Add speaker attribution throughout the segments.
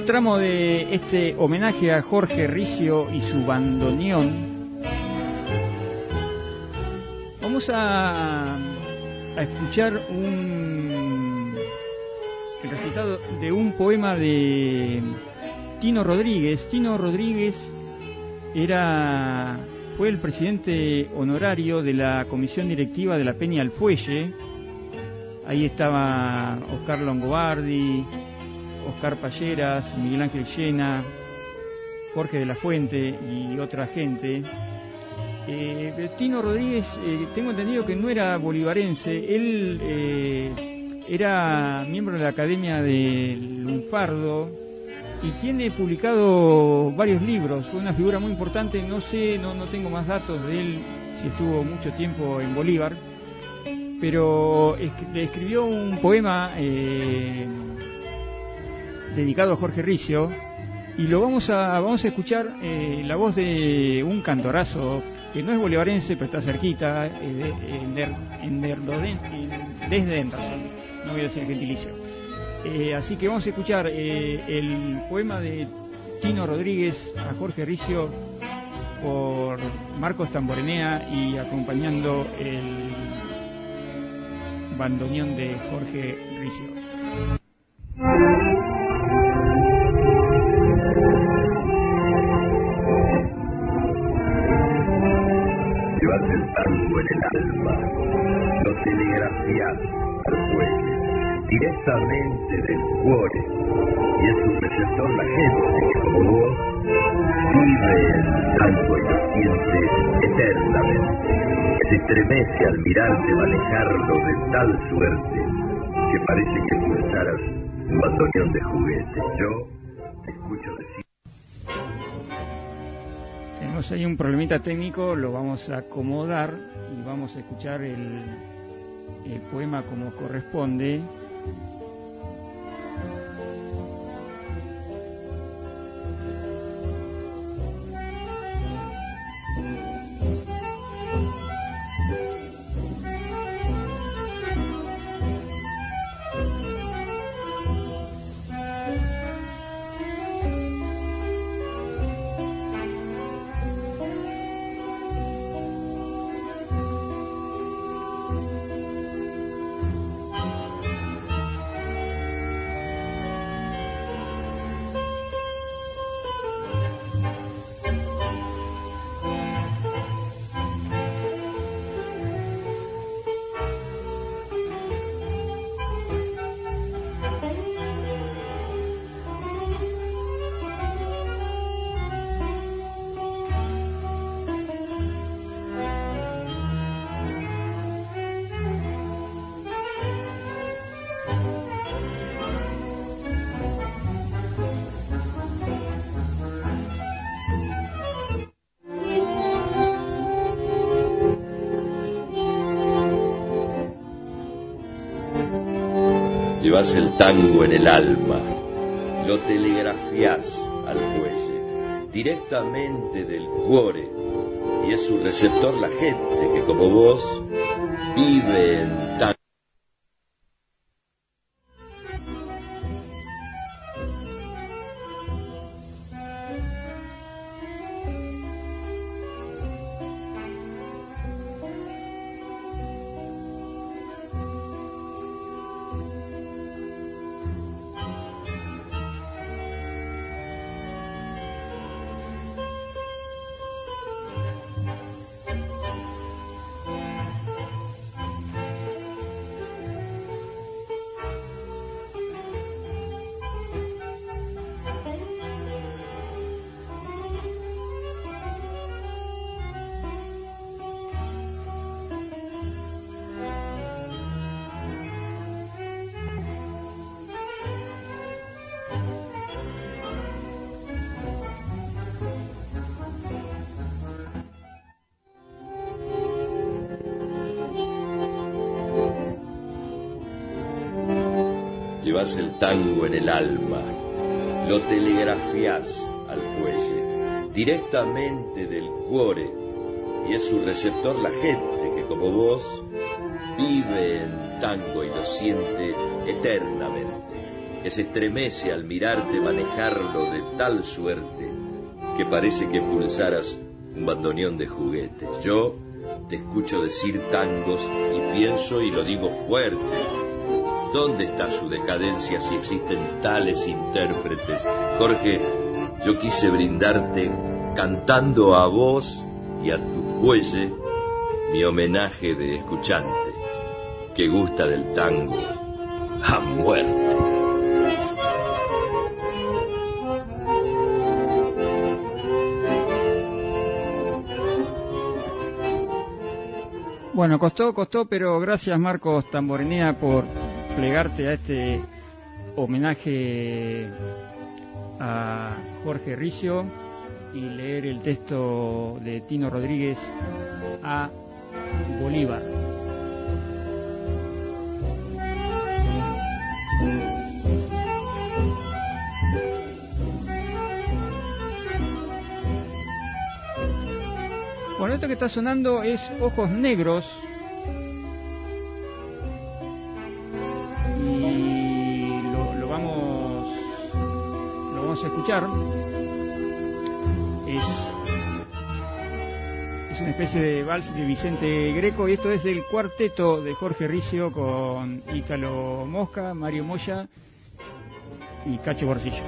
Speaker 1: tramo de este homenaje a Jorge Ricio y su bandoneón, vamos a escuchar el recitado de un poema de Tino Rodríguez. Tino Rodríguez fue el presidente honorario de la comisión directiva de la Peña Alfuelle. Ahí estaba Oscar Longobardi, Oscar Palleras, Miguel Ángel Llena, Jorge de la Fuente y otra gente. Tino Rodríguez, tengo entendido que no era bolivarense. Él era miembro de la Academia del Lunfardo y tiene publicado varios libros. Fue una figura muy importante. No sé, no tengo más datos de él, si estuvo mucho tiempo en Bolívar, pero le escribió un poema dedicado a Jorge Ricio, y lo vamos a escuchar la voz de un cantorazo que no es bolivarense, pero está cerquita, desde Henderson, no voy a decir el gentilicio. Así que vamos a escuchar el poema de Tino Rodríguez a Jorge Ricio por Marcos Tamborenea y acompañando el bandoneón de Jorge Ricio.
Speaker 2: Llevas el tango en el alma, lo telegrafías al fuelle, directamente del cuore, y es un receptor la gente que como vos vive el tango y lo siente eternamente, que se estremece al mirarte manejarlo de tal suerte que parece que pulsaras un bandoneón de juguete. Yo te escucho decir.
Speaker 1: Tenemos ahí un problemita técnico, lo vamos a acomodar y vamos a escuchar el poema como corresponde.
Speaker 3: Llevas el tango en el alma, lo telegrafías al fuelle, directamente del cuore, y es su receptor la gente que como vos vive en tango. Llevas el tango en el alma, lo telegrafías al fuelle, directamente del cuore, y es su receptor la gente que como vos vive en tango y lo siente eternamente, que se estremece al mirarte manejarlo de tal suerte que parece que pulsaras un bandoneón de juguetes. Yo te escucho decir tangos y pienso y lo digo fuerte. ¿Dónde está su decadencia si existen tales intérpretes? Jorge, yo quise brindarte, cantando a vos y a tu fuelle, mi homenaje de escuchante, que gusta del tango a muerte.
Speaker 1: Bueno, costó, pero gracias Marcos Tamborenea por plegarte a este homenaje a Jorge Risso y leer el texto de Tino Rodríguez a Bolívar. Bueno, esto que está sonando es Ojos Negros y lo vamos a escuchar. Es una especie de vals de Vicente Greco y esto es el cuarteto de Jorge Risso con Ítalo Mosca, Mario Moya y Cacho Borcillo.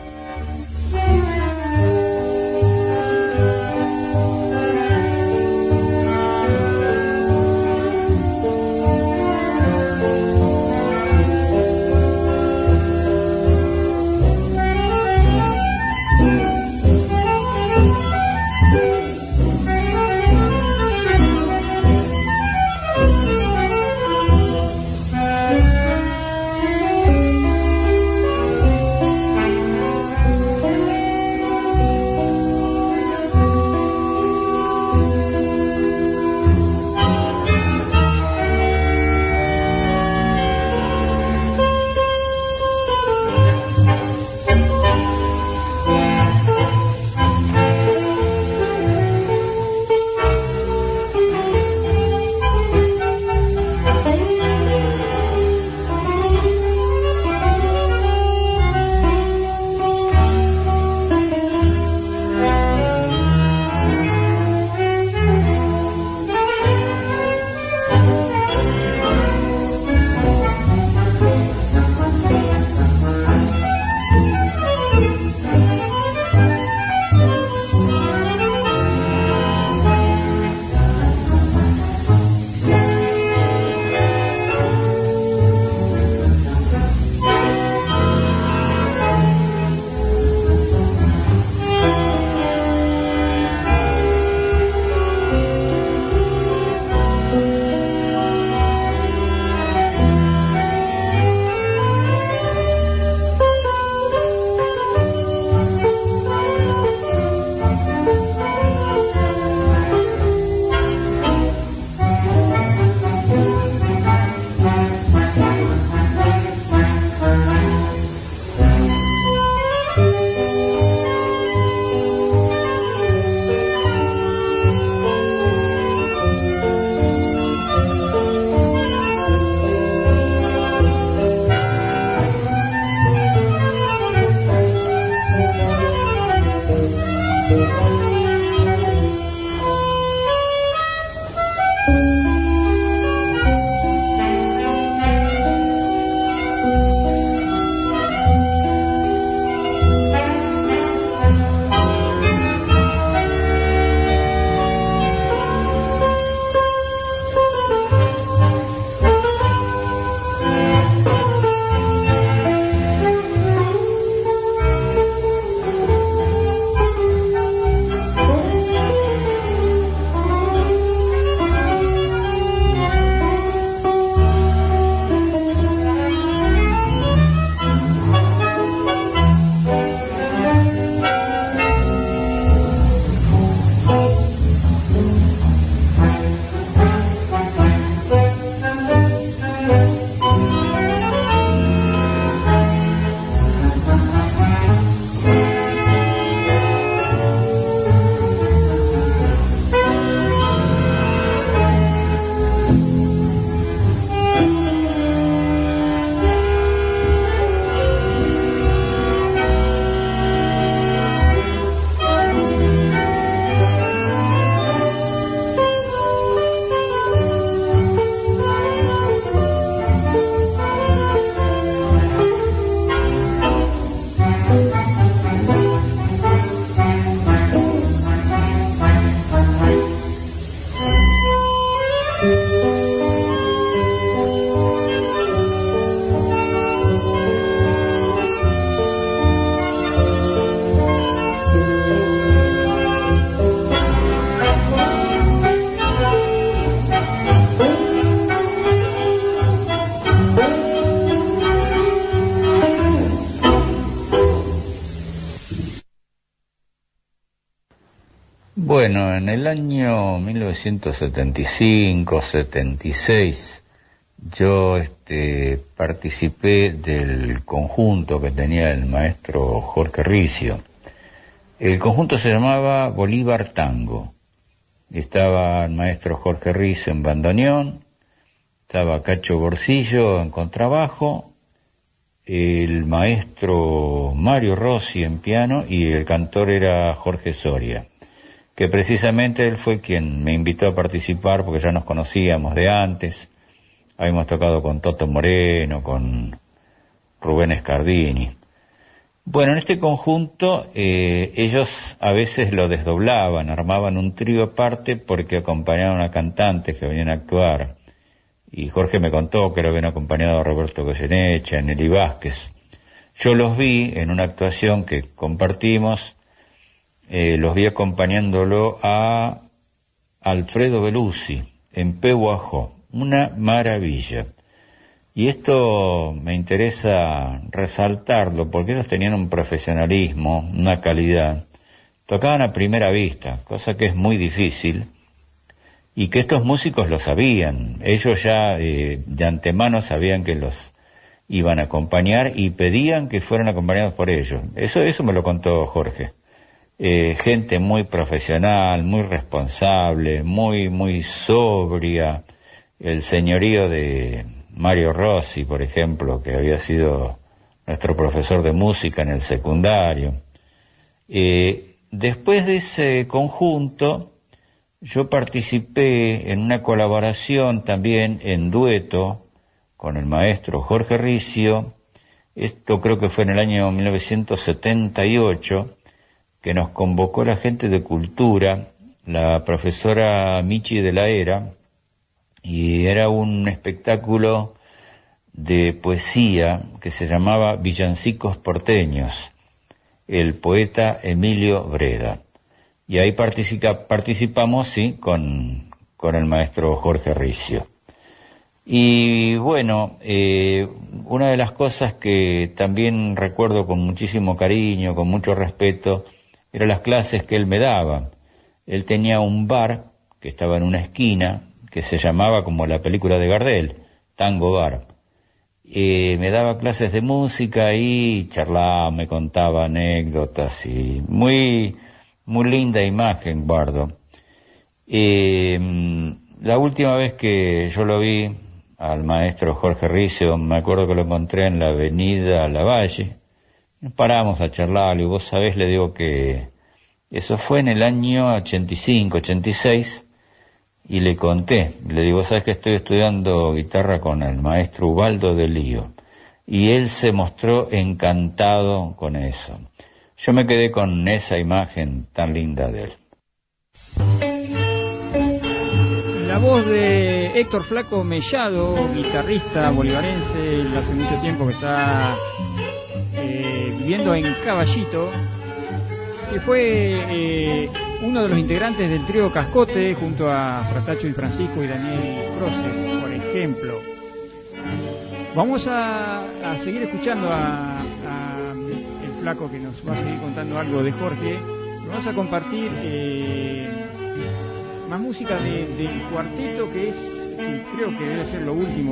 Speaker 4: Bueno, en el año 1975-76 yo participé del conjunto que tenía el maestro Jorge Ricio. El conjunto se llamaba Bolívar Tango. Estaba el maestro Jorge Ricio en bandoneón, estaba Cacho Borcillo en contrabajo, el maestro Mario Rossi en piano y el cantor era Jorge Soria, que precisamente él fue quien me invitó a participar porque ya nos conocíamos de antes. Habíamos tocado con Toto Moreno, con Rubén Scardini. Bueno, en este conjunto ellos a veces lo desdoblaban, armaban un trío aparte porque acompañaban a cantantes que venían a actuar. Y Jorge me contó que lo habían acompañado a Roberto Goyeneche, a Nelly Vázquez. Yo los vi en una actuación que compartimos, los vi acompañándolo a Alfredo Beluzzi en Pehuajó, una maravilla. Y esto me interesa resaltarlo porque ellos tenían un profesionalismo, una calidad, tocaban a primera vista, cosa que es muy difícil, y que estos músicos lo sabían. Ellos ya de antemano sabían que los iban a acompañar y pedían que fueran acompañados por ellos. Eso me lo contó Jorge. Gente muy profesional, muy responsable, muy sobria. El señorío de Mario Rossi, por ejemplo, que había sido nuestro profesor de música en el secundario. Después de ese conjunto, yo participé en una colaboración también en dueto con el maestro Jorge Ricio. Esto creo que fue en el año 1978, que nos convocó la gente de Cultura, la profesora Michi de la Era, y era un espectáculo de poesía que se llamaba Villancicos Porteños, el poeta Emilio Breda. Y ahí participamos, sí, con el maestro Jorge Ricio. Y bueno, una de las cosas que también recuerdo con muchísimo cariño, con mucho respeto, eran las clases que él me daba. Él tenía un bar que estaba en una esquina, que se llamaba como la película de Gardel, Tango Bar. Me daba clases de música y charlaba, me contaba anécdotas y muy linda imagen guardo. La última vez que yo lo vi al maestro Jorge Ricio, me acuerdo que lo encontré en la avenida Lavalle. Nos paramos a charlar y vos sabés, le digo que eso fue en el año 85, 86, y le conté, le digo, ¿sabes que estoy estudiando guitarra con el maestro Ubaldo de Lío? Y él se mostró encantado con eso. Yo me quedé con esa imagen tan linda de él.
Speaker 1: La voz de Héctor Flaco Mellado, guitarrista bolivarense, hace mucho tiempo que está viviendo en Caballito, que fue uno de los integrantes del trío Cascote junto a Fratacho y Francisco y Daniel Croce, por ejemplo. Vamos a seguir escuchando a el Flaco, que nos va a seguir contando algo de Jorge. Vamos a compartir más música del cuarteto, que creo que debe ser lo último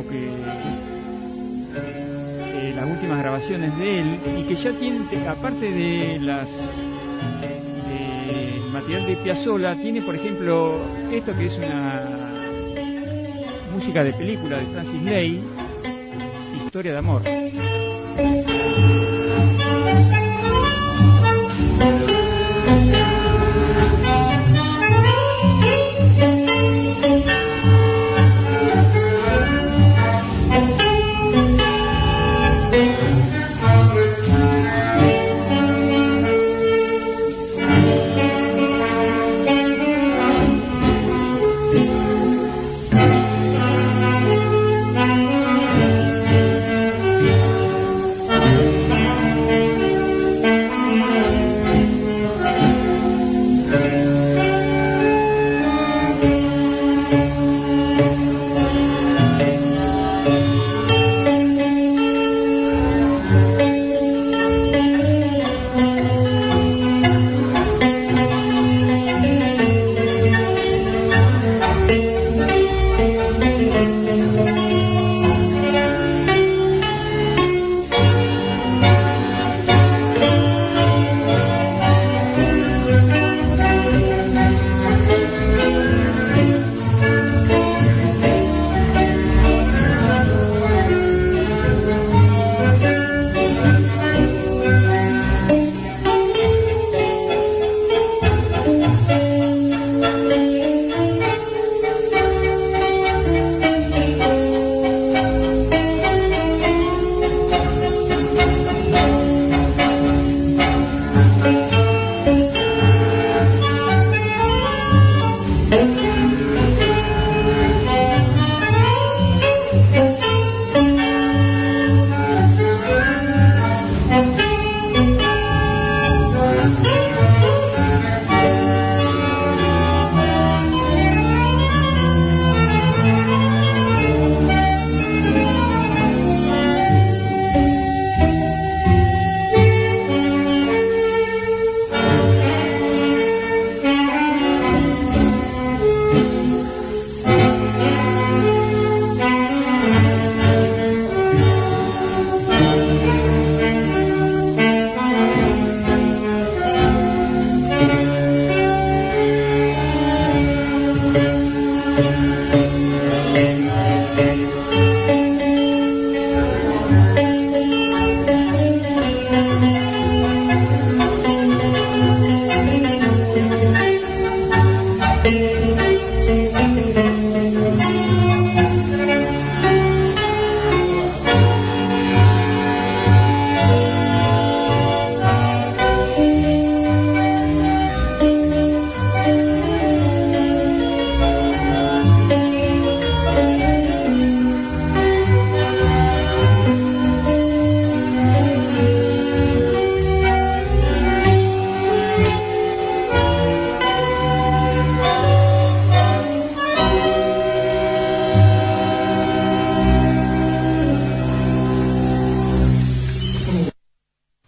Speaker 1: las últimas grabaciones de él, y que ya tiene, aparte de las material de Piazzolla, tiene por ejemplo esto que es una música de película de Francis Ley, Historia de Amor.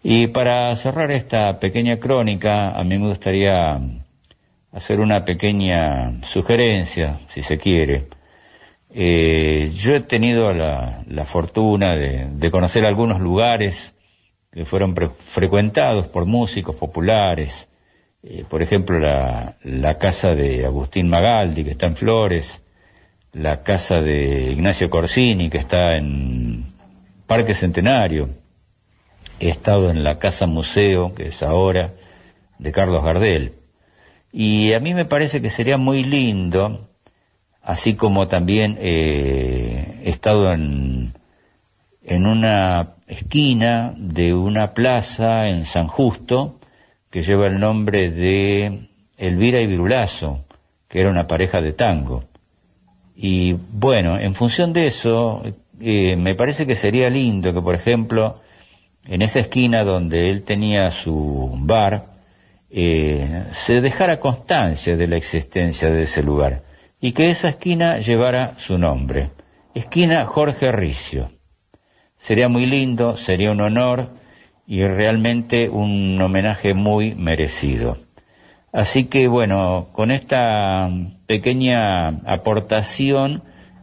Speaker 4: Y para cerrar esta pequeña crónica, a mí me gustaría hacer una pequeña sugerencia, si se quiere. Yo he tenido la fortuna de conocer algunos lugares que fueron frecuentados por músicos populares, por ejemplo la casa de Agustín Magaldi, que está en Flores, la casa de Ignacio Corsini, que está en Parque Centenario. He estado en la casa museo, que es ahora, de Carlos Gardel. Y a mí me parece que sería muy lindo, así como también he estado en una esquina de una plaza en San Justo, que lleva el nombre de Elvira y Virulazo, que era una pareja de tango. Y bueno, en función de eso, me parece que sería lindo que, por ejemplo, en esa esquina donde él tenía su bar, se dejara constancia de la existencia de ese lugar, y que esa esquina llevara su nombre, esquina Jorge Ricio. Sería muy lindo, sería un honor y realmente un homenaje muy merecido. Así que bueno, con esta pequeña aportación,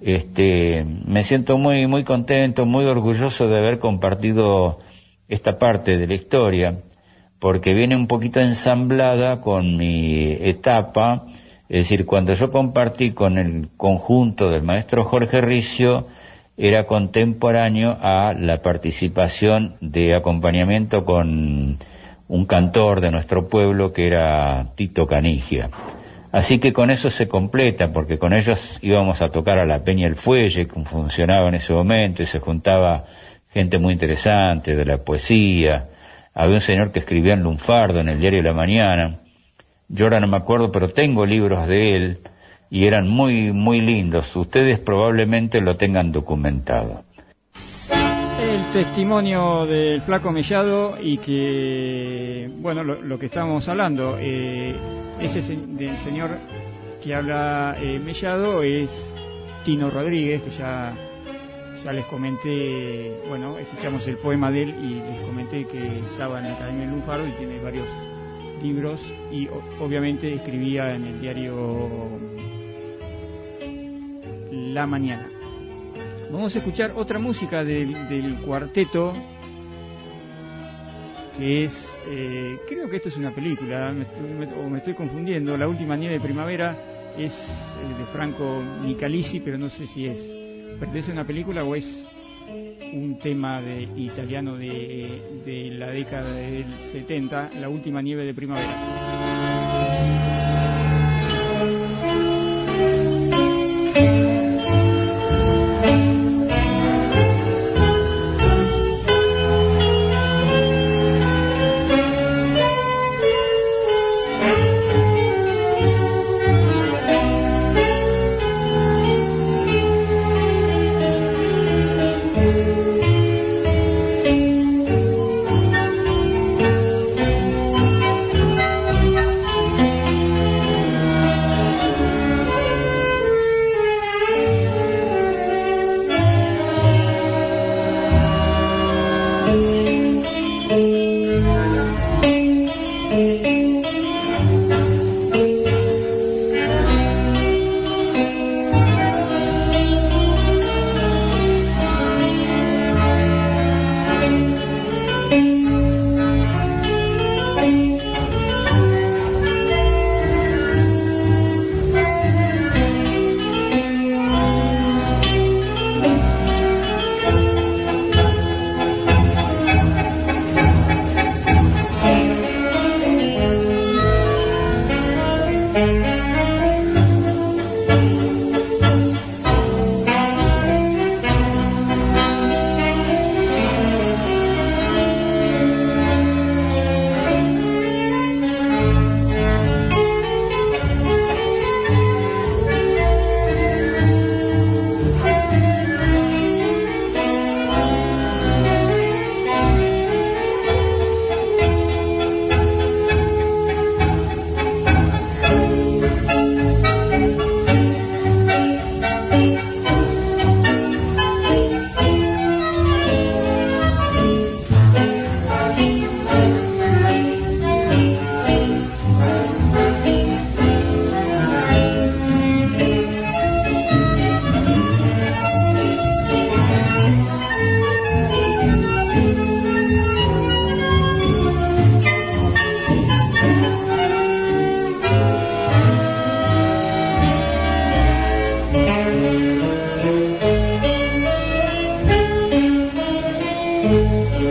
Speaker 4: me siento muy, muy contento, muy orgulloso de haber compartido esta parte de la historia, porque viene un poquito ensamblada con mi etapa, es decir, cuando yo compartí con el conjunto del maestro Jorge Ricio, era contemporáneo a la participación de acompañamiento con un cantor de nuestro pueblo que era Tito Canigia. Así que con eso se completa, porque con ellos íbamos a tocar a la Peña El Fuelle, que funcionaba en ese momento, y se juntaba gente muy interesante de la poesía. Había un señor que escribía en lunfardo, en el Diario de la Mañana. Yo ahora no me acuerdo, pero tengo libros de él, y eran muy, muy lindos. Ustedes probablemente lo tengan documentado.
Speaker 1: El testimonio del Flaco Mellado, y que, bueno, lo que estábamos hablando, ese del señor que habla Mellado es Tino Rodríguez, que ya les comenté, bueno, escuchamos el poema de él y les comenté que estaba en la Academia del Lunfardo y tiene varios libros, y obviamente escribía en el diario La Mañana. Vamos a escuchar otra música del cuarteto, que es, creo que esto es una película, o me estoy confundiendo. La última nieve de primavera es de Franco Nicalisi, pero no sé si pertenece a una película o es un tema italiano de la década del 70, La última nieve de primavera.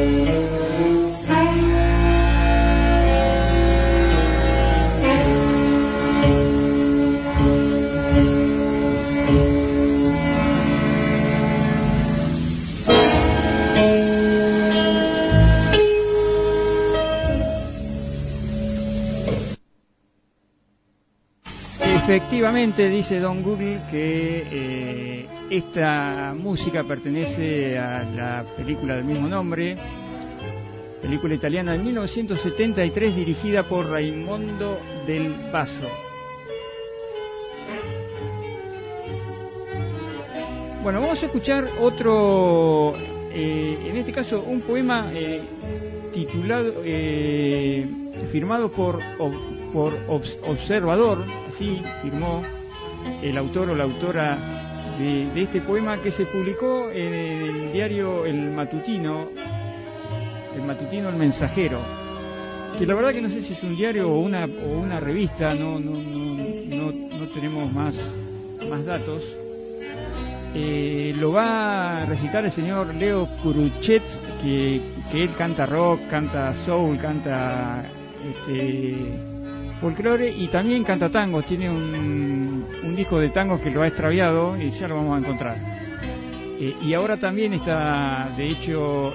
Speaker 1: Efectivamente, dice Don Google que esta música pertenece a la película del mismo nombre, película italiana de 1973 dirigida por Raimondo del Basso. Bueno, vamos a escuchar otro, en este caso un poema titulado, firmado por Observador, así firmó el autor o la autora de este poema, que se publicó en el diario El Matutino El Mensajero, que la verdad que no sé si es un diario o una revista, no tenemos más datos. Lo va a recitar el señor Leo Curuchet, que él canta rock, canta soul, canta folclore y también canta tangos. Tiene un disco de tangos que lo ha extraviado y ya lo vamos a encontrar. Y ahora también está, de hecho,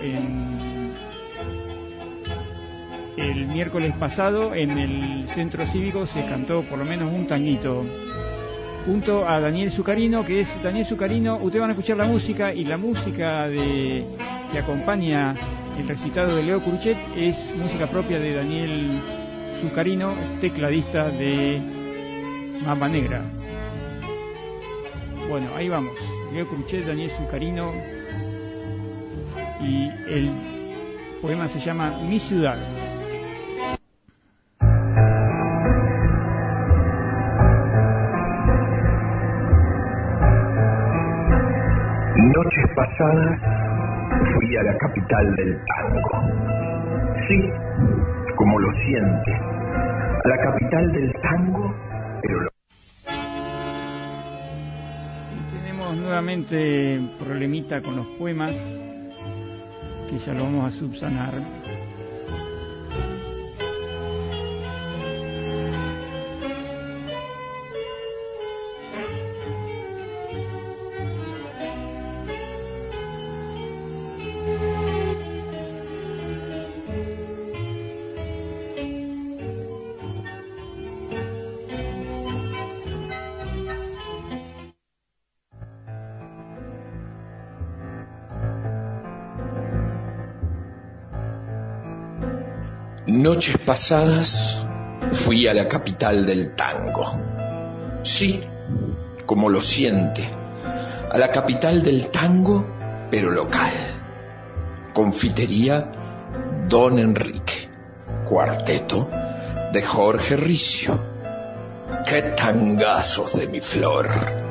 Speaker 1: el miércoles pasado en el centro cívico se cantó por lo menos un tanguito junto a Daniel Zucarino, que es Daniel Zucarino. Ustedes van a escuchar la música, y la música que acompaña el recitado de Leo Curuchet es música propia de Daniel Zucarino, tecladista de Mamba Negra. Bueno, ahí vamos. Leo Curuchet, Daniel Zucarino, y el poema se llama Mi Ciudad.
Speaker 2: Noches pasadas fui a la capital del tango. Sí, como lo siente, a la capital del tango, pero lo...
Speaker 1: Tenemos nuevamente problemita con los poemas, que ya lo vamos a subsanar.
Speaker 5: Noches pasadas fui a la capital del tango. Sí, como lo siente, a la capital del tango, pero local. Confitería Don Enrique, cuarteto de Jorge Ricio. ¡Qué tangazos de mi flor!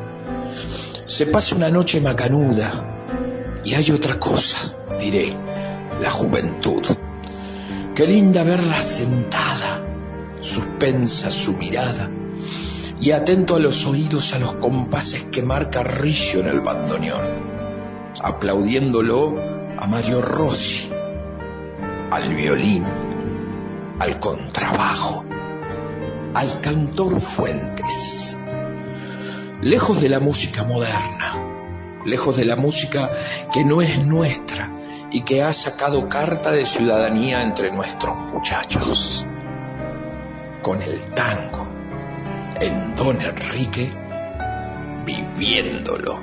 Speaker 5: Se pasa una noche macanuda, y hay otra cosa, diré, la juventud. Qué linda verla sentada, suspensa su mirada, y atento a los oídos a los compases que marca Ricio en el bandoneón, aplaudiéndolo a Mario Rossi, al violín, al contrabajo, al cantor Fuentes. Lejos de la música moderna, lejos de la música que no es nuestra y que ha sacado carta de ciudadanía entre nuestros muchachos. Con el tango, en Don Enrique, viviéndolo.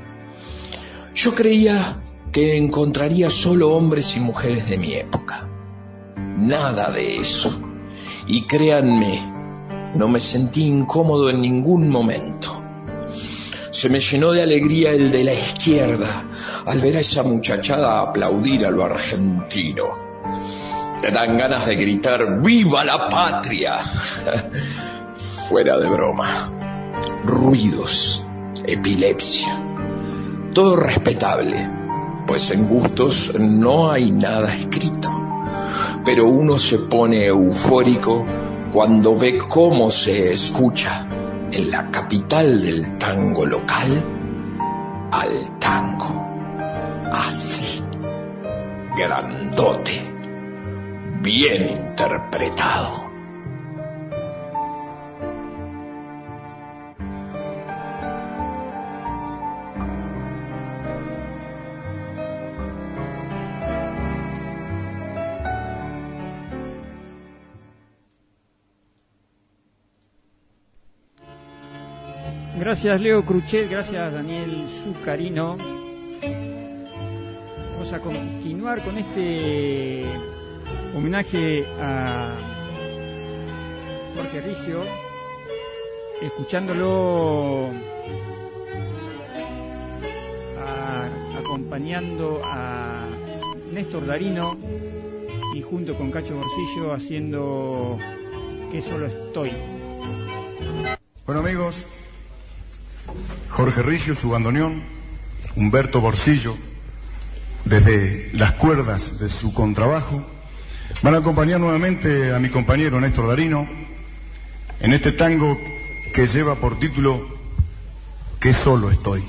Speaker 5: Yo creía que encontraría solo hombres y mujeres de mi época. Nada de eso. Y créanme, no me sentí incómodo en ningún momento. Se me llenó de alegría el de la izquierda al ver a esa muchachada aplaudir a lo argentino. Te dan ganas de gritar ¡viva la patria! Fuera de broma. Ruidos, epilepsia, todo respetable, pues en gustos no hay nada escrito. Pero uno se pone eufórico cuando ve cómo se escucha en la capital del tango local al tango, así, grandote. Bien interpretado.
Speaker 1: Gracias Leo Cruchet, gracias Daniel Zucarino. Vamos a continuar con este homenaje a Jorge Ricio, escuchándolo acompañando a Néstor Darino y junto con Cacho Borsillo haciendo Que Solo Estoy.
Speaker 6: Bueno amigos, Jorge Ricio, su bandoneón, Humberto Borsillo, desde las cuerdas de su contrabajo, van a acompañar nuevamente a mi compañero Néstor Darino en este tango que lleva por título Que Solo Estoy.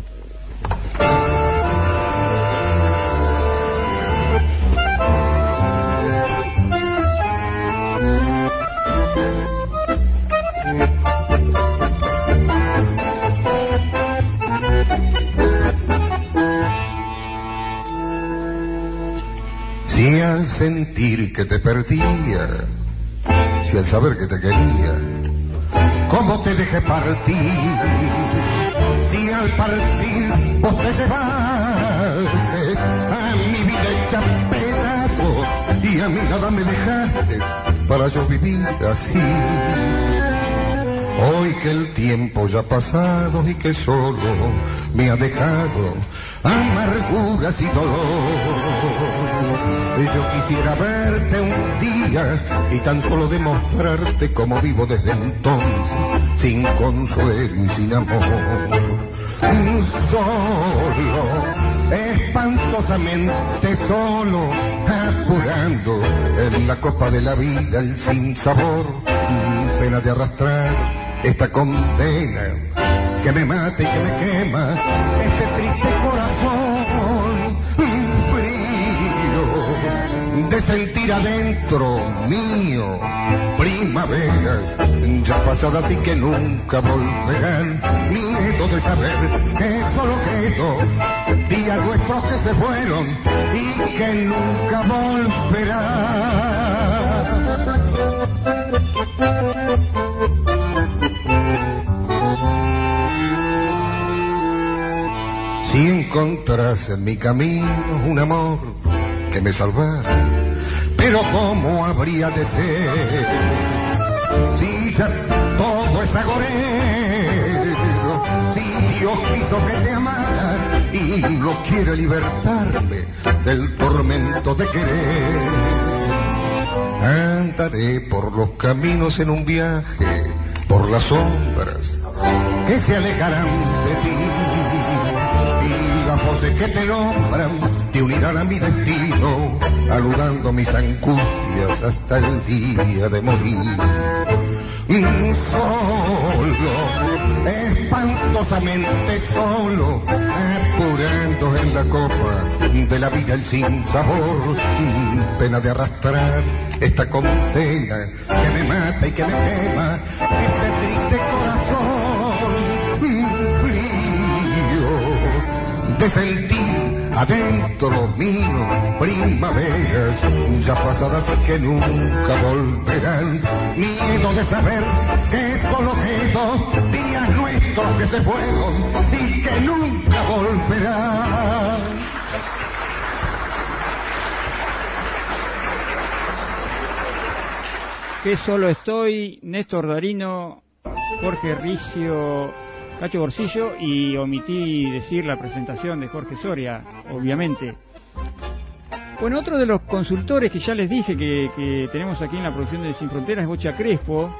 Speaker 7: Si al sentir que te perdía, si al saber que te quería, ¿cómo te dejé partir? Si al partir vos te llevaste a mi vida hecha pedazos y a mi nada me dejaste para yo vivir así. Hoy que el tiempo ya ha pasado y que solo me ha dejado amarguras y dolor, y yo quisiera verte un día y tan solo demostrarte cómo vivo desde entonces, sin consuelo y sin amor. Solo, espantosamente solo, apurando en la copa de la vida el sinsabor, pena de arrastrar esta condena que me mata y que me quema este triste corazón frío de sentir adentro mío primaveras ya pasadas y que nunca volverán, miedo de saber que solo quedó días nuestros que se fueron y que nunca volverán. Si encontrase en mi camino un amor que me salvara, pero ¿cómo habría de ser? Si ya todo es agorero, si Dios quiso que te amara y no quiere libertarme del tormento de querer. Andaré por los caminos en un viaje, por las sombras que se alejarán de ti. Las voces que te nombran te unirán a mi destino, aludando mis angustias hasta el día de morir. Solo, espantosamente solo, apurando en la copa de la vida el sinsabor, pena de arrastrar esta condena que me mata y que me quema este triste corazón frío de sentir adentro mío primaveras ya pasadas y que nunca volverán, miedo de saber que solo quedó días nuestros que se fueron y que nunca volverán.
Speaker 1: Que Solo Estoy, Néstor Darino, Jorge Ricio, Cacho Borsillo, y omití decir la presentación de Jorge Soria, obviamente. Bueno, otro de los consultores que ya les dije que tenemos aquí en la producción de Sin Fronteras es Bocha Crespo.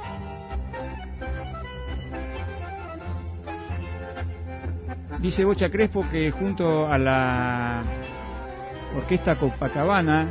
Speaker 1: Dice Bocha Crespo que junto a la Orquesta Copacabana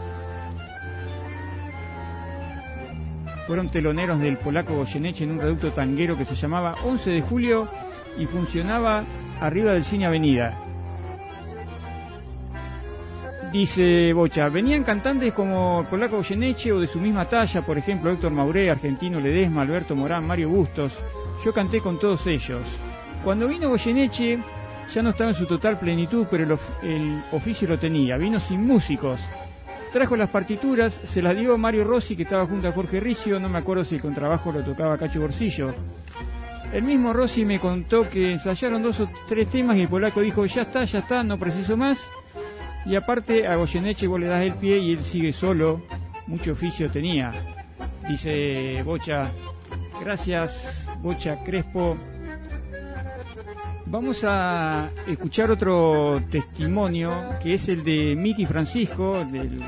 Speaker 1: fueron teloneros del polaco Goyeneche en un reducto tanguero que se llamaba 11 de Julio y funcionaba arriba del Cine Avenida. Dice Bocha, venían cantantes como el polaco Goyeneche o de su misma talla, por ejemplo Héctor Mauré, Argentino Ledesma, Alberto Morán, Mario Bustos. Yo canté con todos ellos. Cuando vino Goyeneche ya no estaba en su total plenitud, pero el oficio lo tenía. Vino sin músicos. Trajo las partituras, se las dio a Mario Rossi, que estaba junto a Jorge Ricio. No me acuerdo si el contrabajo lo tocaba Cacho Borsillo. El mismo Rossi me contó que ensayaron 2 o 3 temas y el polaco dijo, ya está, no preciso más. Y aparte a Goyeneche vos le das el pie y él sigue solo, mucho oficio tenía. Dice Bocha, gracias Bocha Crespo. Vamos a escuchar otro testimonio que es el de Miki Francisco, del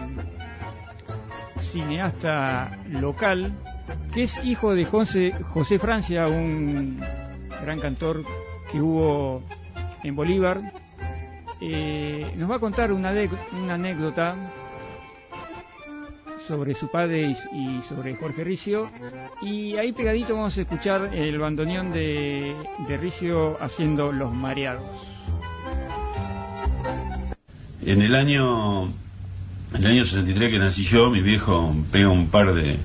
Speaker 1: cineasta local, que es hijo de José Francia, un gran cantor que hubo en Bolívar. Nos va a contar una anécdota sobre su padre y sobre Jorge Ricio, y ahí pegadito vamos a escuchar el bandoneón de Ricio haciendo Los Mareados.
Speaker 8: En el año 63 que nací yo, mi viejo pega un par de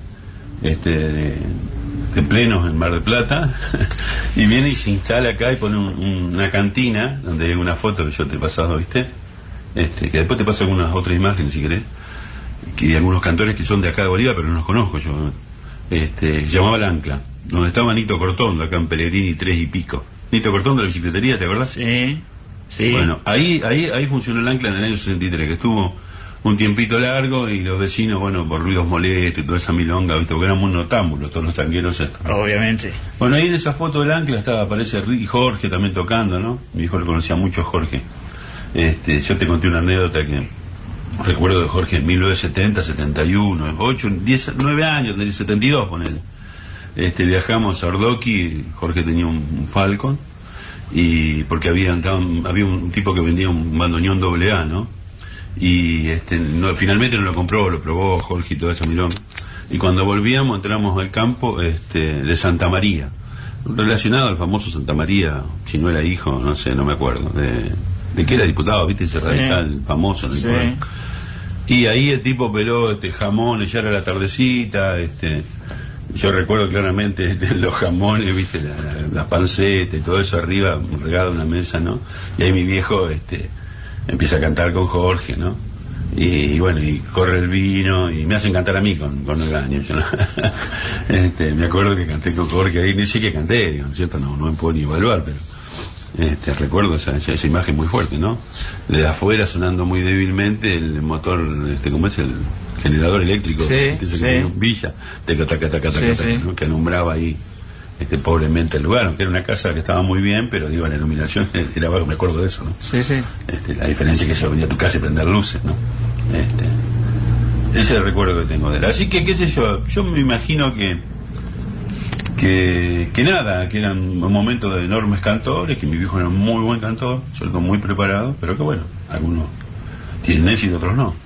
Speaker 8: plenos en Mar del Plata y viene y se instala acá y pone una cantina donde hay una foto que yo te he pasado, ¿viste? Que después te paso algunas otras imágenes si querés, que hay algunos cantores que son de acá de Bolívar pero no los conozco yo. Llamaba El Ancla, donde estaba Nito Cortondo, acá en Pellegrini 3 y pico. Nito Cortondo de la bicicletería, ¿te acordás?
Speaker 1: Sí.
Speaker 8: Bueno, ahí funcionó El Ancla en el año 63, que estuvo un tiempito largo, y los vecinos, bueno, por ruidos molestos y toda esa milonga, ¿viste? Porque eran muy notámbulos todos los tangueros estos, ¿no?
Speaker 1: Obviamente.
Speaker 8: Bueno, ahí en esa foto del Ancla aparece Jorge también tocando, ¿no? Mi hijo lo conocía mucho a Jorge. Yo te conté una anécdota que recuerdo de Jorge en 1970, 71, 8, 10, 9 años, del 72, ponele. Viajamos a Ordoqui, Jorge tenía un Falcon, y porque había un tipo que vendía un bandoneón AA, ¿no? Y finalmente no lo compró, lo probó Jorge y todo eso, milón. Y cuando volvíamos entramos al campo de Santa María, relacionado al famoso Santa María, si no era hijo, no sé, no me acuerdo, de que era diputado, viste, ese radical famoso, ¿no?
Speaker 1: Sí.
Speaker 8: Y ahí el tipo peló jamones, ya era la tardecita, yo recuerdo claramente los jamones, viste, las pancetas y todo eso arriba, regado en una mesa, ¿no? Y ahí mi viejo empieza a cantar con Jorge, ¿no? Y bueno, y corre el vino y me hacen cantar a mí con el año, yo, ¿no? Me acuerdo que canté con Jorge ahí, ni sé que canté, digo, ¿no es cierto? No me puedo ni evaluar, pero recuerdo esa imagen muy fuerte, ¿no? De afuera sonando muy débilmente el motor, ¿cómo es? El generador eléctrico, Villa, ¿no? Que alumbraba ahí pobremente el lugar, aunque era una casa que estaba muy bien, pero digo, la iluminación era baja, me acuerdo de eso, ¿no? La diferencia es que yo venía a tu casa y prender luces, ¿no? Ese es el recuerdo que tengo de él. Así que, qué sé yo me imagino que nada, que eran momentos de enormes cantores, que mi viejo era un muy buen cantor, sobre todo muy preparado, pero que bueno, algunos tienen éxito, otros no.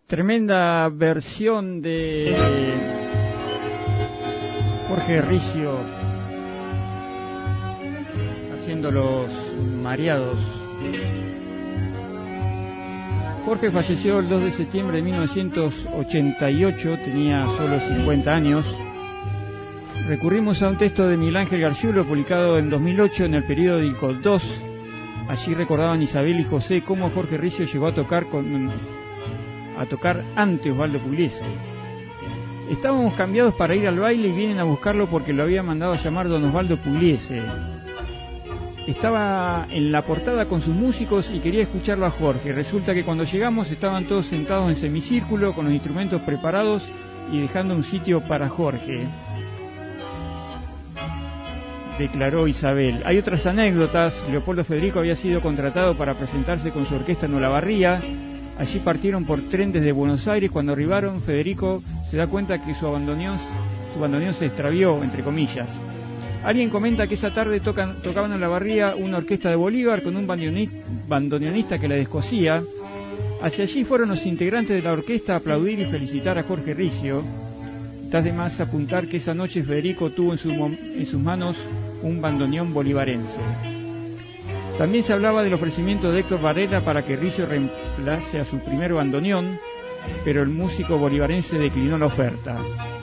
Speaker 1: Tremenda versión de Jorge Ricio haciendo Los Mareados. Jorge falleció el 2 de septiembre de 1988, tenía solo 50 años. Recurrimos a un texto de Miguel Ángel Gargiulo publicado en 2008 en el periódico 2. Allí recordaban Isabel y José cómo Jorge Ricio llegó a tocar ante Osvaldo Pugliese. Estábamos cambiados para ir al baile y vienen a buscarlo porque lo había mandado a llamar don Osvaldo Pugliese. Estaba en la portada con sus músicos y quería escucharlo a Jorge. Resulta que cuando llegamos estaban todos sentados en semicírculo con los instrumentos preparados y dejando un sitio para Jorge, declaró Isabel. Hay otras anécdotas. Leopoldo Federico había sido contratado para presentarse con su orquesta en Olavarría. Allí partieron por tren desde Buenos Aires. Cuando arribaron, Federico se da cuenta que su bandoneón se extravió, entre comillas. Alguien comenta que esa tarde tocaban en Olavarría una orquesta de Bolívar con un bandoneonista que la descosía. Hacia allí fueron los integrantes de la orquesta a aplaudir y felicitar a Jorge Ricio. Está de más apuntar que esa noche Federico tuvo en sus manos un bandoneón bolivarense. También se hablaba del ofrecimiento de Héctor Varela para que Ricio reemplace a su primer bandoneón, pero el músico bolivarense declinó la oferta.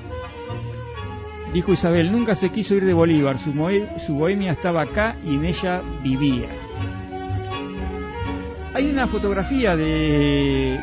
Speaker 1: Dijo Isabel, nunca se quiso ir de Bolívar, su bohemia estaba acá y en ella vivía. Hay una fotografía de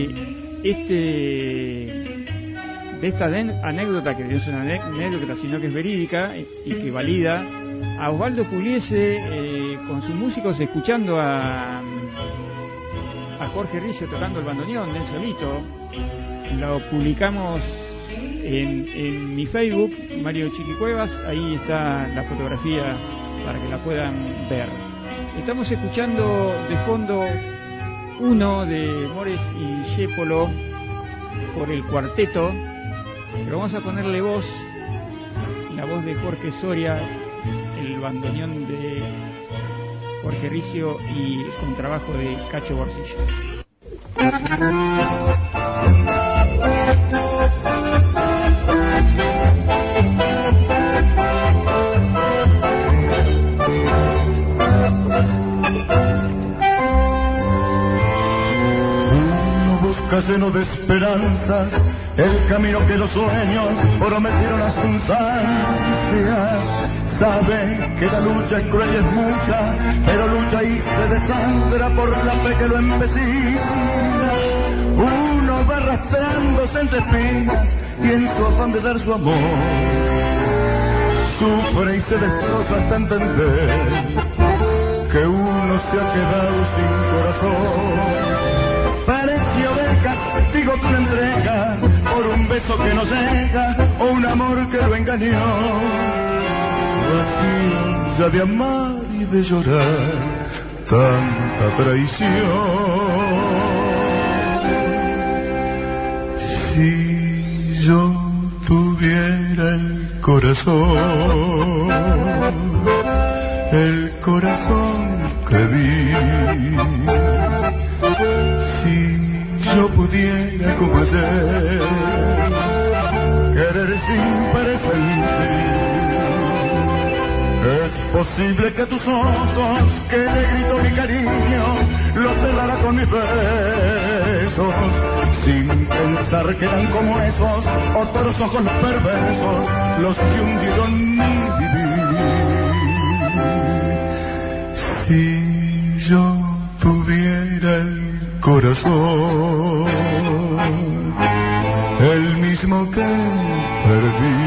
Speaker 1: esta anécdota, que no es una anécdota, sino que es verídica y que valida a Osvaldo Pugliese con sus músicos escuchando a Jorge Ricio tocando el bandoneón de él solito. Lo publicamos en mi Facebook, Mario Chiquicuevas. Ahí está la fotografía para que la puedan ver. Estamos escuchando de fondo uno de Mores y Yépolo por el cuarteto, pero vamos a ponerle voz, la voz de Jorge Soria, el bandoneón de Jorge Ricio y con trabajo de Cacho Borsillo.
Speaker 6: Lleno de esperanzas, el camino que los sueños prometieron a sus ansias. Sabe que la lucha es cruel y es mucha, pero lucha y se desangra por la fe que lo empecina. Uno va arrastrándose entre espinas y en su afán de dar su amor sufre y se destroza hasta entender que uno se ha quedado sin corazón. Pareció del castigo que lo entrega por un beso que no llega o un amor que lo engañó. Vacía de amar y de llorar tanta traición. Si yo tuviera el corazón que di, si yo pudiera como ayer querer sin presentir, es posible que tus ojos, que le grito mi cariño, los cerrara con mis besos, sin pensar que eran como esos otros ojos perversos los que hundieron mi vivir. Si yo tuviera el corazón, el mismo que perdí,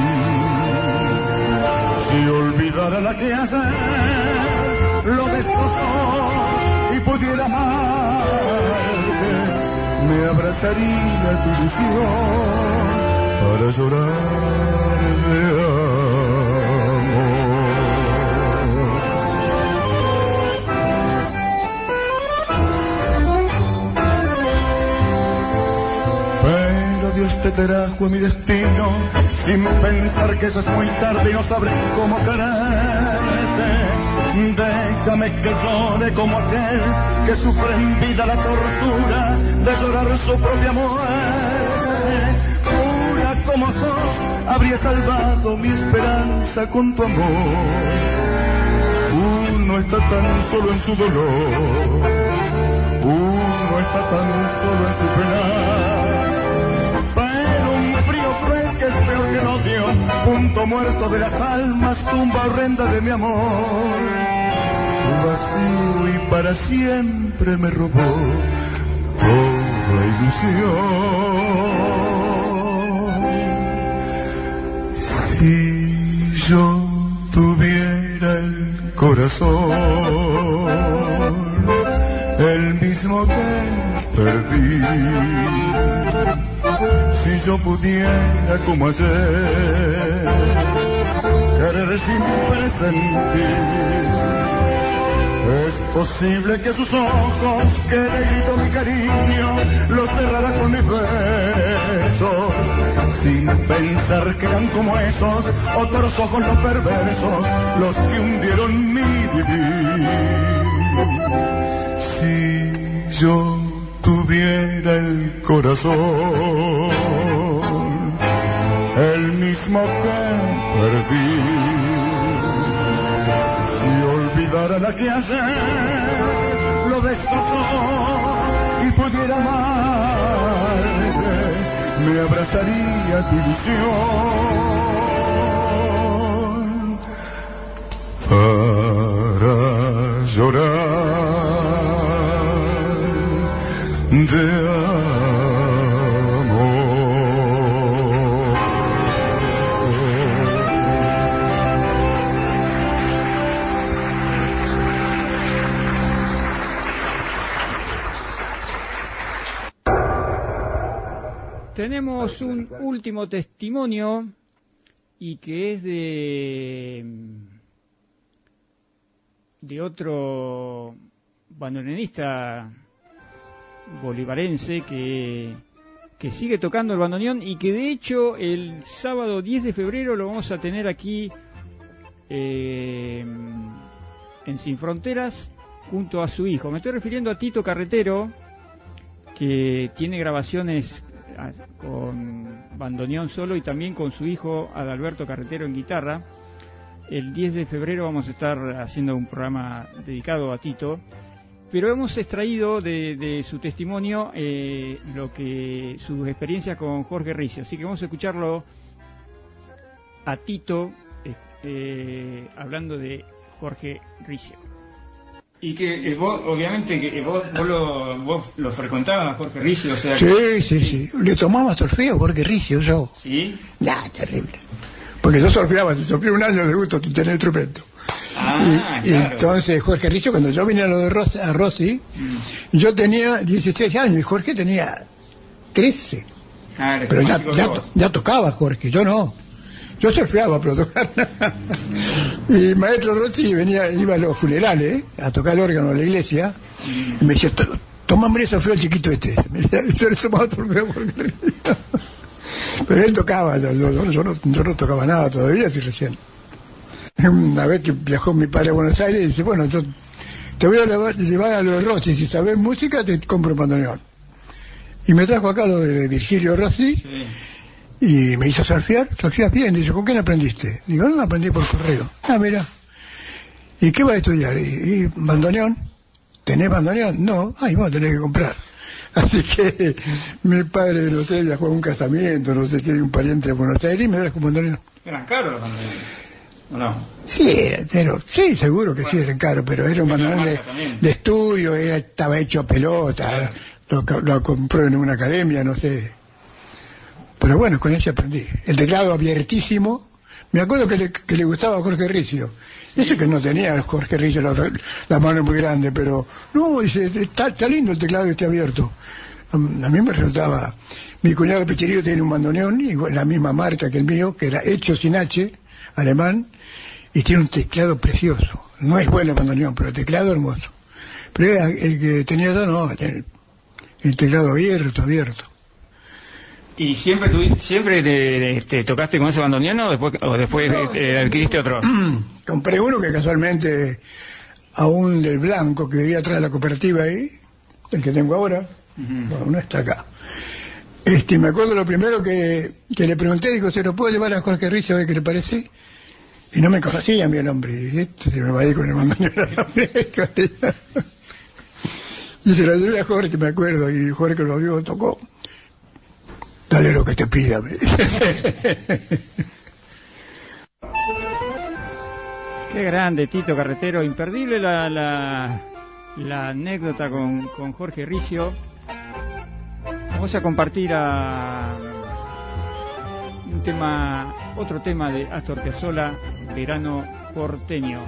Speaker 6: si olvidara la que ayer lo destrozó y pudiera amarte, me abrazaría tu ilusión para llorar de amor. Dios te trajo a mi destino sin pensar que eso es muy tarde y no sabré cómo quererte. Déjame que llore como aquel que sufre en vida la tortura de llorar su propia muerte. Pura como sos, habría salvado mi esperanza con tu amor. Uno está tan solo en su dolor, uno está tan solo en su pena. Pero un frío cruel que es peor que el odio, punto muerto de las almas, tumba horrenda de mi amor. Tu vacío y para siempre me robó toda ilusión. Si yo tuviera el corazón, el mismo que perdí, si yo pudiera como ayer querer sin presentir, es posible que sus ojos, que le grito mi cariño, los cerrara con mis besos, sin pensar que eran como esos otros ojos los perversos, los que hundieron mi vivir. Si yo tuviera el corazón, el mismo que perdí, si olvidara la que ayer lo destrozó y pudiera amarte, me abrazaría tu ilusión para llorar de amor.
Speaker 1: Tenemos un último testimonio y que es de otro bandoneonista bolivarense que sigue tocando el bandoneón y que de hecho el sábado 10 de febrero lo vamos a tener aquí en Sin Fronteras junto a su hijo. Me estoy refiriendo a Tito Carretero, que tiene grabaciones con bandoneón solo y también con su hijo Adalberto Carretero en guitarra. El 10 de febrero vamos a estar haciendo un programa dedicado a Tito, pero hemos extraído de su testimonio sus experiencias con Jorge Ricio, así que vamos a escucharlo a Tito hablando de Jorge Ricio. Y que vos, obviamente, que vos lo frecuentabas, Jorge Ricio, o sea...
Speaker 9: Sí. Le tomaba solfeo a Jorge Ricio, yo.
Speaker 1: ¿Sí?
Speaker 9: Terrible. Porque yo solfeaba un año de gusto de tener instrumento.
Speaker 1: Claro.
Speaker 9: Y entonces Jorge Ricio, cuando yo vine a lo de Rossi, yo tenía 16 años y Jorge tenía 13. Pero ya tocaba Jorge, yo no. Yo surfeaba, pero tocar nada. Y maestro Rossi iba a los funerales, a tocar el órgano de la iglesia, y me decía, toma hombre surfeo el chiquito este. Yo le tomaba surfeo porque... Pero él tocaba, yo no tocaba nada todavía, así recién. Una vez que viajó mi padre a Buenos Aires, y dice, bueno, yo te voy a llevar a lo de Rossi, si sabes música te compro un bandoneón. Y me trajo acá lo de Virgilio Rossi, sí. Y me hizo surfear bien. Dice, ¿con quién aprendiste? Digo, no, aprendí por correo. Mira. ¿Y qué vas a estudiar? ¿Y bandoneón? ¿Tenés bandoneón? No. Vos tenés que comprar. Así que mi padre, no sé, viajó a un casamiento, no sé qué, de un pariente de Buenos Aires y me trajo un bandoneón.
Speaker 1: ¿Eran caros los bandoneones? ¿O no?
Speaker 9: Sí, seguro que sí eran caros, pero era un bandoneón de estudio, estaba hecho a pelota, lo compró en una academia, no sé. Pero bueno, con ese aprendí. El teclado abiertísimo. Me acuerdo que le gustaba a Jorge Ricio. Eso que no tenía Jorge Ricio la mano muy grande, pero no, dice, está lindo el teclado que esté abierto. A mí me resultaba... Mi cuñado Picherío tiene un bandoneón, igual, la misma marca que el mío, que era hecho sin H, alemán, y tiene un teclado precioso. No es bueno el bandoneón, pero el teclado hermoso. Pero el que tenía yo no, el teclado abierto.
Speaker 1: ¿Y siempre te tocaste con ese bandoneón o después adquiriste otro?
Speaker 9: Compré uno que casualmente, aún del blanco que vivía atrás de la cooperativa ahí, el que tengo ahora, bueno, no está acá. Me acuerdo lo primero que le pregunté, digo, ¿se lo puedo llevar a Jorge Ricio a ver qué le parece? Y no me conocía a mí el hombre. Y dije, se me va a ir con el bandoneón a la América. Y se lo llevé a Jorge, me acuerdo, y Jorge lo vio, tocó. Dale lo que te pida.
Speaker 1: Qué grande, Tito Carretero. Imperdible la anécdota con Jorge Ricio. Vamos a compartir otro tema de Astor Piazzolla, Verano Porteño.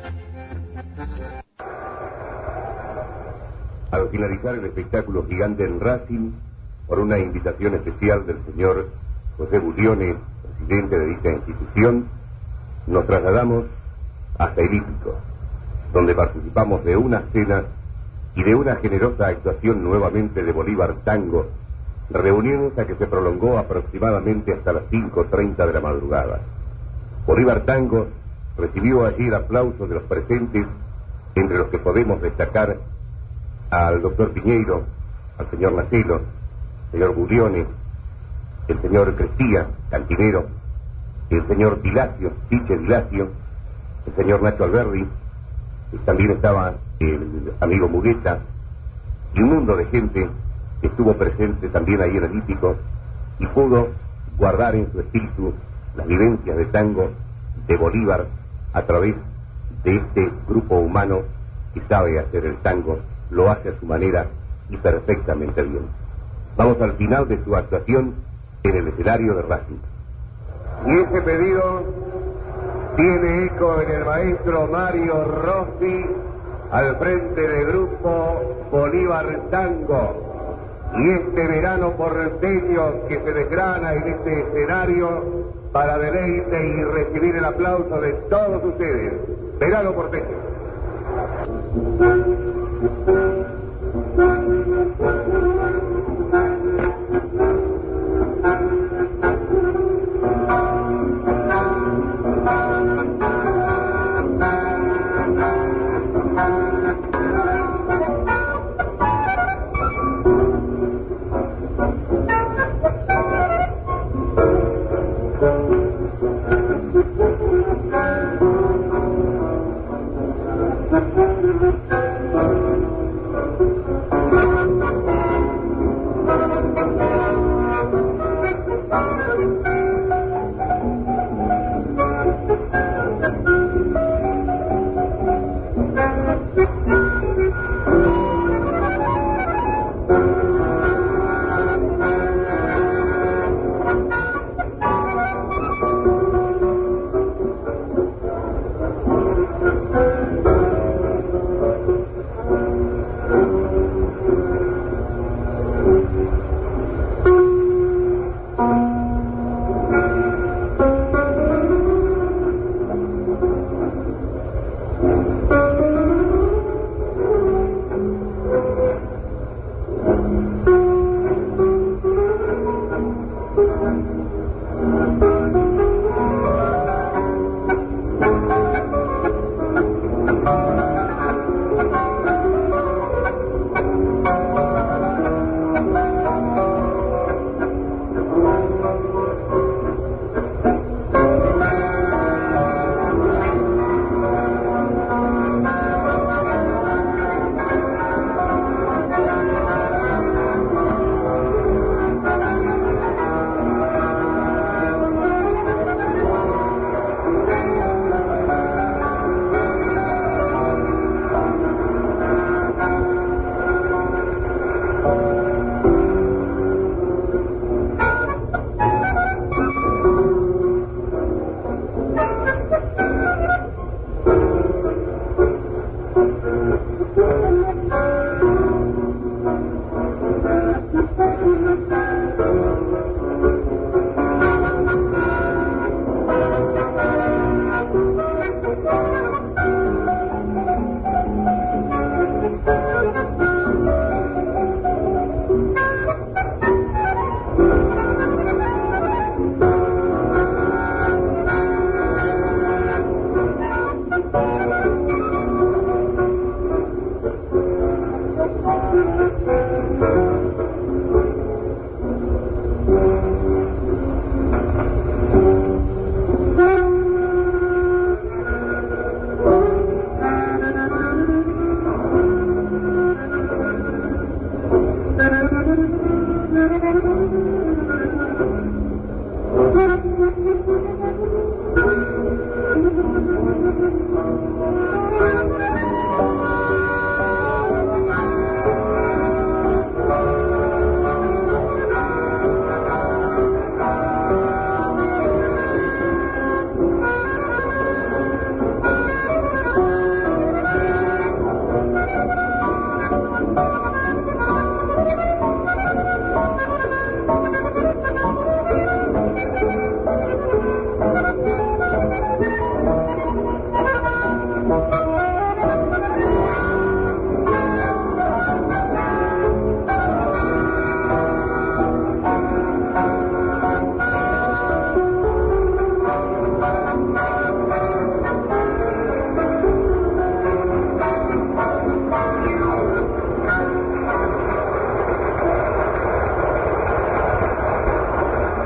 Speaker 2: Al finalizar el espectáculo gigante en Racing, por una invitación especial del señor José Buglione, presidente de dicha institución, nos trasladamos hasta el Hípico, donde participamos de una cena y de una generosa actuación nuevamente de Bolívar Tango, reunión que se prolongó aproximadamente hasta las 5:30 de la madrugada. Bolívar Tango recibió allí el aplauso de los presentes, entre los que podemos destacar al doctor Piñeiro, al señor Nacelo, al señor Buglione, el señor Crestía, cantinero, el señor Dilacio, Chiche Dilacio, el señor Nacho Alberdi, y también estaba el amigo Mugueta, y un mundo de gente que estuvo presente también ahí en el Hípico y pudo guardar en su espíritu las vivencias de tango de Bolívar a través de este grupo humano que sabe hacer el tango, lo hace a su manera y perfectamente bien. Vamos al final de su actuación en el escenario de Racing. Y ese pedido tiene eco en el maestro Mario Rossi al frente del grupo Bolívar Tango. Y este verano porteño que se desgrana en este escenario para deleite y recibir el aplauso de todos ustedes. Verano porteño.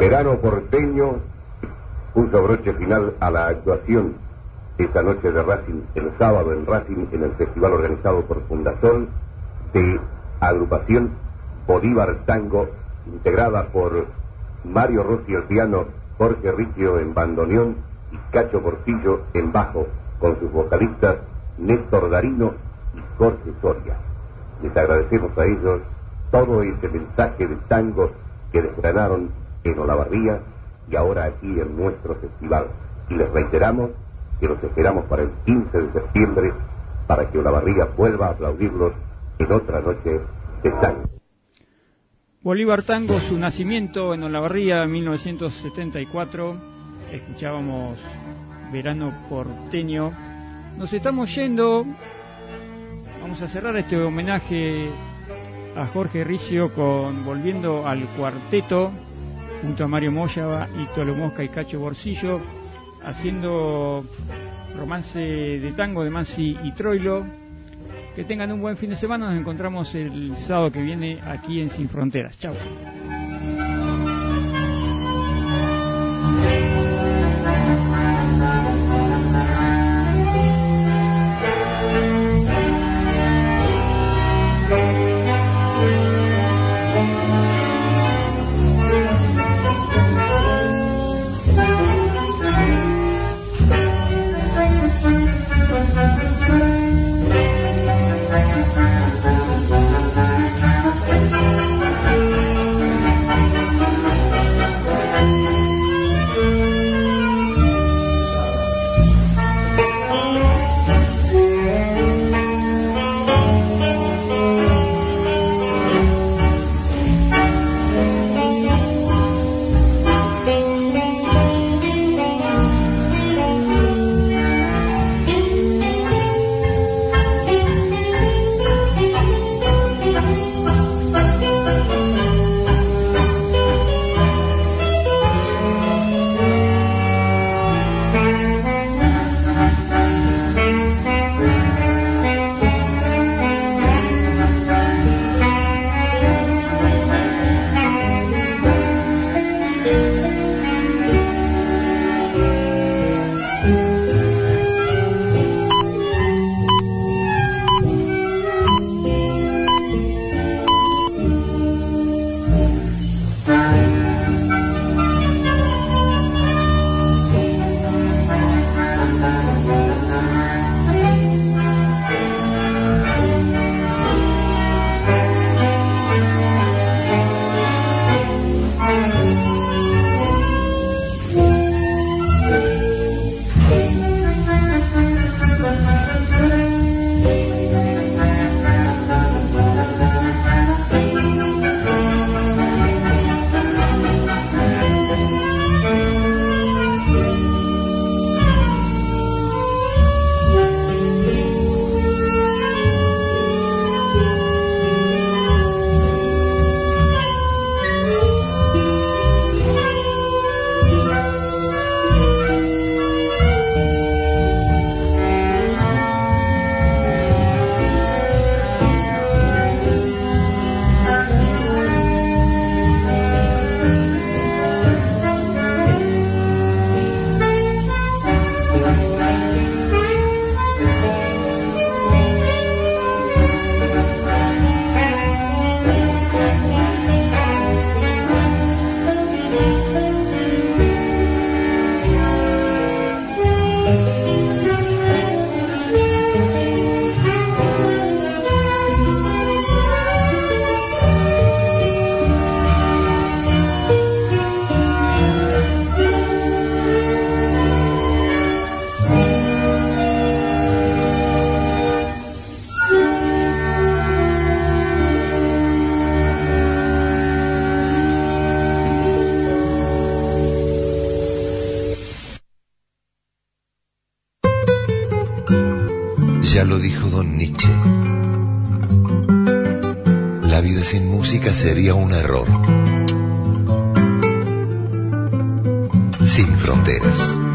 Speaker 2: Verano Porteño puso broche final a la actuación esta noche de Racing, el sábado en Racing, en el festival organizado por Fundasol, de agrupación Bolívar Tango, integrada por Mario Rossi al piano, Jorge Riccio en bandoneón y Cacho Portillo en bajo, con sus vocalistas Néstor Darino y Jorge Soria. Les agradecemos a ellos todo ese mensaje de tango que desgranaron en Olavarría y ahora aquí en nuestro festival. Y les reiteramos que los esperamos para el 15 de septiembre para que Olavarría vuelva a aplaudirlos en otra noche de tango.
Speaker 1: Bolívar Tango, su nacimiento en Olavarría, 1974. Escuchábamos Verano Porteño. Nos estamos yendo. Vamos a cerrar este homenaje a Jorge Riccio volviendo al cuarteto junto a Mario Moya, Ítalo Mosca y Cacho Portillo, haciendo Romance de Tango de Mansi y Troilo. Que tengan un buen fin de semana. Nos encontramos el sábado que viene aquí en Sin Fronteras. Chao.
Speaker 10: Ya lo dijo Don Nietzsche. La vida sin música sería un error. Sin Fronteras.